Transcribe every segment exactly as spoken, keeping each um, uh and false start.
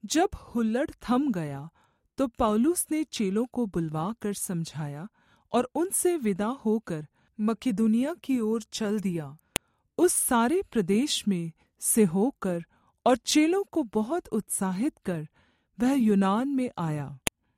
जब हुल्लड़ थम गया तो पौलुस ने चेलों को बुलवा कर समझाया और उनसे विदा होकर मकिदुनिया की ओर चल दिया। उस सारे प्रदेश में से होकर और चेलों को बहुत उत्साहित कर वह यूनान में आया।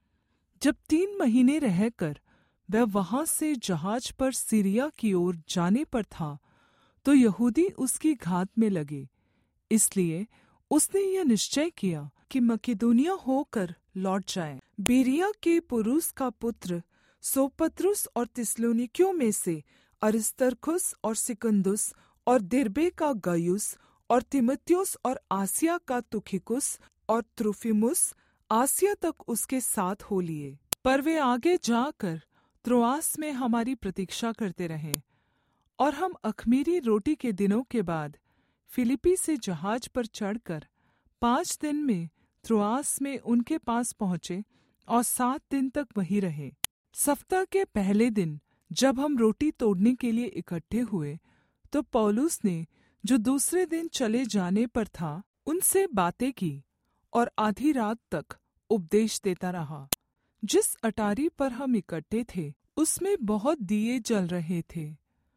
जब तीन महीने रहकर वह वहाँ से जहाज पर सीरिया की ओर जाने पर था, तो यहूदी उसकी घात में लगे। इसलिए उसने यह निश्चय किया कि मकिदुनिया होकर लौट जाए। बेरिया के पुरुष का पुत्र सोपत्रुस और थिस्सलुनीकियों में से अरिस्तर्खुस और सिकुन्दुस और दिर्बे का गयुस और तीमुथियुस और आसिया का तुखिकुस और त्रुफिमुस आसिया तक उसके साथ हो लिए। पर वे आगे जाकर त्रोआस में हमारी प्रतीक्षा करते रहे, और हम अख़मीरी रोटी के दिनों के बाद फिलिप्पी से जहाज पर चढ़कर पाँच दिन में त्रोआस में उनके पास पहुँचे और सात दिन तक वहीं रहे। सप्ताह के पहले दिन जब हम रोटी तोड़ने के लिए इकट्ठे हुए, तो पौलुस ने, जो दूसरे दिन चले जाने पर था, उनसे बातें की और आधी रात तक उपदेश देता रहा। जिस अटारी पर हम इकट्ठे थे उसमें बहुत दिए जल रहे थे,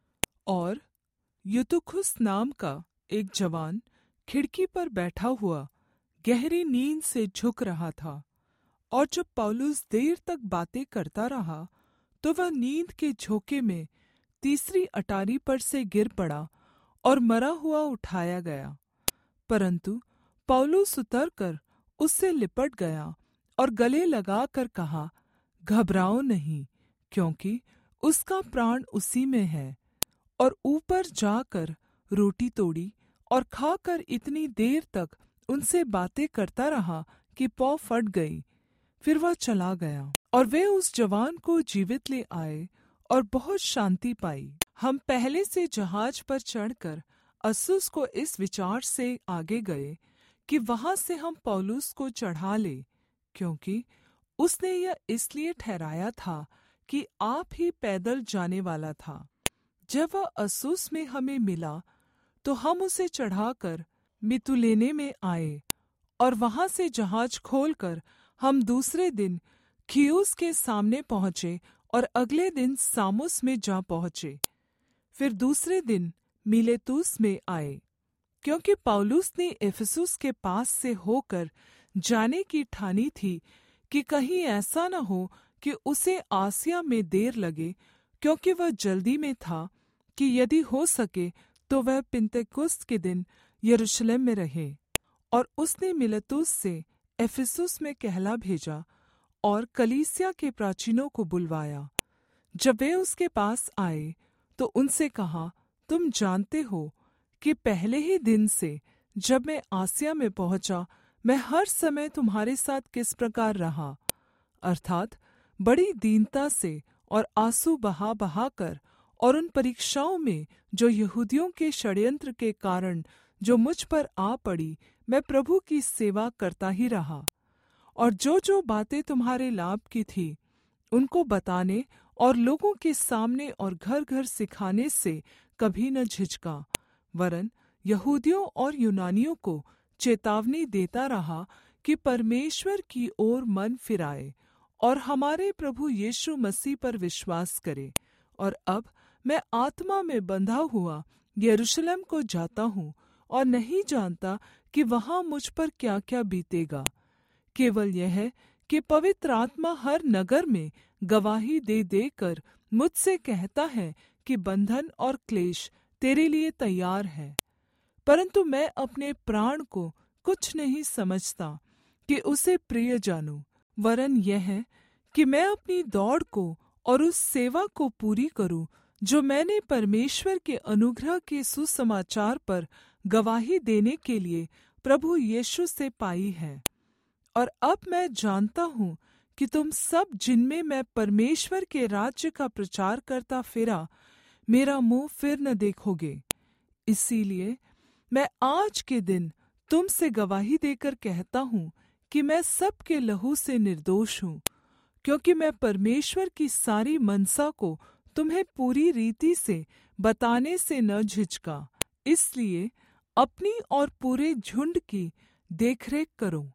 और यूतुखुस नाम का एक जवान खिड़की पर बैठा हुआ गहरी नींद से झुक रहा था। और जब पौलुस देर तक बातें करता रहा, तो वह नींद के झोंके में तीसरी अटारी पर से गिर पड़ा और मरा हुआ उठाया गया। परंतु पौलुस उतरकर उससे लिपट गया और गले लगाकर कहा, घबराओ नहीं, क्योंकि उसका प्राण उसी में है। और ऊपर जाकर रोटी तोड़ी और खाकर इतनी देर तक उनसे बातें करता रहा कि पौ फट गई। फिर वह चला गया, और वे उस जवान को जीवित ले आए और बहुत शान्ति पाई। हम पहले से जहाज पर चढ़कर अस्सुस को इस विचार से आगे गए कि वहाँ से हम पौलुस को चढ़ा ले, क्योंकि उसने यह इसलिए ठहराया था कि आप ही पैदल जाने वाला था। जब वह अस्सुस में हमें मिला, तो हम उसे चढ़ाकर मितुलेने में आए, और वहाँ से जहाज खोलकर हम दूसरे दिन खियुस के सामने पहुँचे और अगले दिन सामुस में जा पहुँचे। फिर दूसरे दिन मिलेतुस में आए, क्योंकि पौलुस ने इफिसुस के पास से होकर जाने की ठानी थी कि कहीं ऐसा न हो कि उसे आसिया में देर लगे, क्योंकि वह जल्दी में था कि यदि हो सके तो वह पिन्तेकुस्त के दिन यरूशलेम में रहे। और उसने मिलेतुस से इफिसुस में कहला भेजा और कलीसिया के प्राचीनों को बुलवाया। जब वे उसके पास आए तो उनसे कहा, तुम जानते हो कि पहले ही दिन से जब मैं आसिया में पहुँचा, मैं हर समय तुम्हारे साथ किस प्रकार रहा, अर्थात बड़ी दीनता से और आंसू बहा बहा कर, और उन परीक्षाओं में जो यहूदियों के षड्यंत्र के कारण जो मुझ पर आ पड़ी, मैं प्रभु की सेवा करता ही रहा। और जो जो बातें तुम्हारे लाभ की थी, उनको बताने और लोगों के सामने और घर घर सिखाने से कभी न झिझका, वरन यहूदियों और यूनानियों को चेतावनी देता रहा कि परमेश्वर की ओर मन फिराए और हमारे प्रभु यीशु मसीह पर विश्वास करे। और अब मैं आत्मा में बंधा हुआ यरूशलेम को जाता हूँ, और नहीं जानता कि वहाँ मुझ पर क्या क्या बीतेगा। केवल यह है कि पवित्र आत्मा हर नगर में गवाही दे देकर मुझसे कहता है कि बंधन और क्लेश तेरे लिए तैयार है। परंतु मैं अपने प्राण को कुछ नहीं समझता कि उसे प्रिय जानूं, वरन यह है कि मैं अपनी दौड़ को और उस सेवा को पूरी करूं जो मैंने परमेश्वर के अनुग्रह के सुसमाचार पर गवाही देने के लिए प्रभु यीशु से पाई है। और अब मैं जानता हूँ कि तुम सब, जिनमें मैं परमेश्वर के राज्य का प्रचार करता फिरा, मेरा मुँह फिर न देखोगे। इसीलिए मैं आज के दिन तुम से गवाही देकर कहता हूँ कि मैं सबके लहू से निर्दोष हूँ, क्योंकि मैं परमेश्वर की सारी मनसा को तुम्हें पूरी रीति से बताने से न झिझका। इसलिए अपनी और पूरे झुंड की देखरेख करो,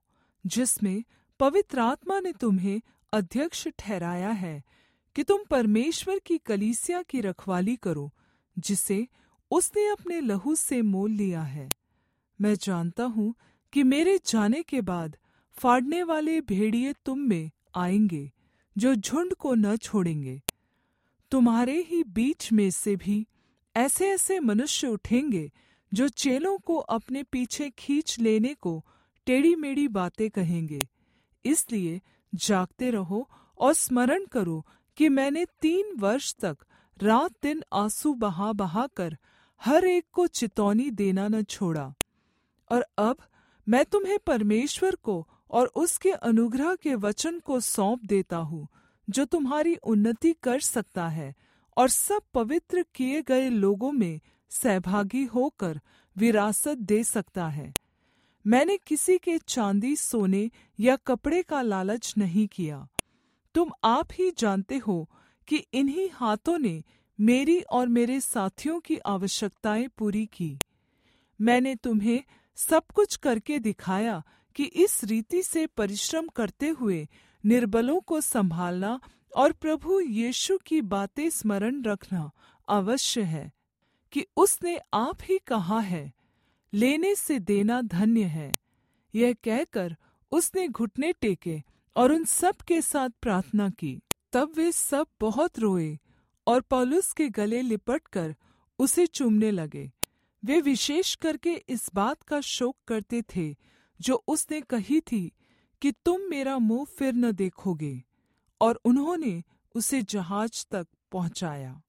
जिसमें पवित्र आत्मा ने तुम्हें अध्यक्ष ठहराया है कि तुम परमेश्वर की कलीसिया की रखवाली करो, जिसे उसने अपने लहू से मोल लिया है। मैं जानता हूँ कि मेरे जाने के बाद फाड़ने वाले भेड़िए तुम में आएंगे, जो झुंड को न छोड़ेंगे। तुम्हारे ही बीच में से भी ऐसे ऐसे मनुष्य उठेंगे, जो चेलों को अपने पीछे खींच लेने को टेढ़ी-मेढ़ी बातें कहेंगे। इसलिए जागते रहो और स्मरण करो कि मैंने तीन वर्ष तक रात दिन आंसू बहा बहा कर हर एक को चितौनी देना न छोड़ा। और अब मैं तुम्हें परमेश्वर को और उसके अनुग्रह के वचन को सौंप देता हूँ, जो तुम्हारी उन्नति कर सकता है और सब पवित्र किए गए लोगों में सहभागी होकर विरासत दे सकता है। मैंने किसी के चांदी, सोने या कपड़े का लालच नहीं किया। तुम आप ही जानते हो कि इन्हीं हाथों ने मेरी और मेरे साथियों की आवश्यकताएं पूरी की। मैंने तुम्हें सब कुछ करके दिखाया कि इस रीति से परिश्रम करते हुए निर्बलों को संभालना और प्रभु यीशु की बातें स्मरण रखना अवश्य है, कि उसने आप ही कहा है, लेने से देना धन्य है। यह कहकर उसने घुटने टेके और उन सब के साथ प्रार्थना की। तब वे सब बहुत रोए और पौलुस के गले लिपटकर उसे चूमने लगे। वे विशेष करके इस बात का शोक करते थे जो उसने कही थी कि तुम मेरा मुंह फिर न देखोगे, और उन्होंने उसे जहाज तक पहुंचाया।